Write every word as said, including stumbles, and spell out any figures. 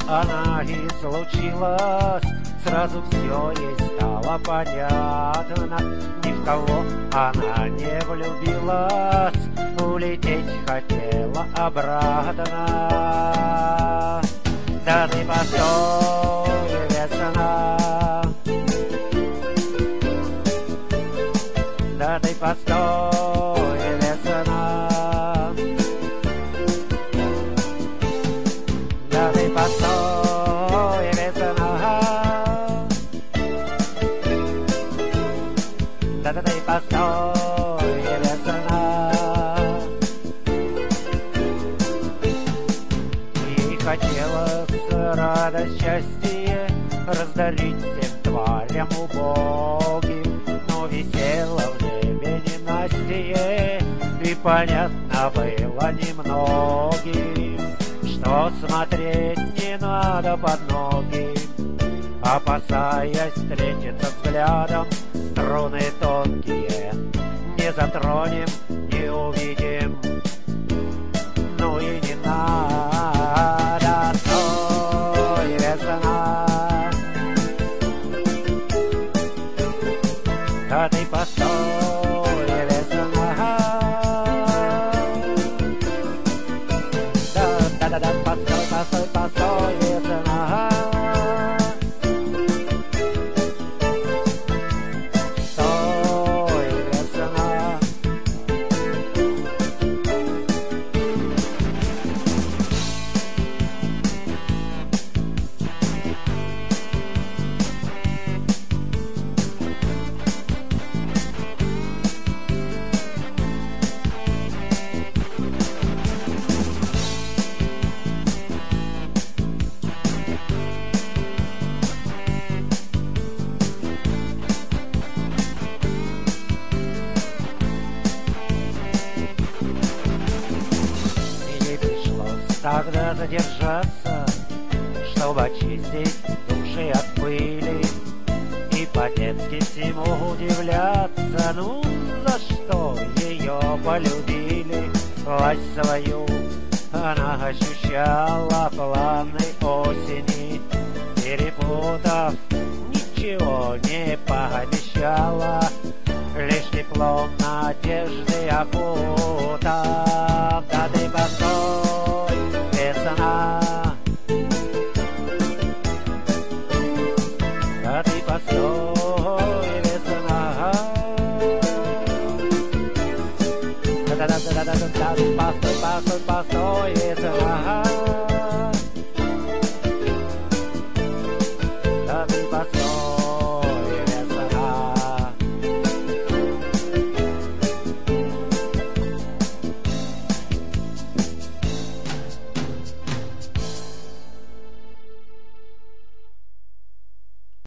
она и случилась, сразу все ей стало понятно. Ни в кого она не влюбилась, улететь хотела обратно. Да ты постой, весна, да ты постой, весна, да ты постой, весна, да ты постой, весна. Ей хотелось радость, счастье раздарить всем тварям убогим, но висело в небе ненастье, и понятно было немногим, что смотреть не надо под ноги, опасаясь встретиться взглядом. Струны тонкие не затронем, не увидим, ну и не надо. Стой, весна, да ты постой, весна, да, да, да, да, постой, постой, постой, весна, стой, весна. Ей пришлось тогда задержаться, чтобы очистить души от пыли и по-детски всему удивляться. Ну, за что ее полюбили? Власть свою она ощущала плавной осени, перепутав, ничего не пообещала, лишь теплом надежды окутав. Да ты постой, весна, да ты постой, весна, да да да да да да да, постой, постой, постой, весна.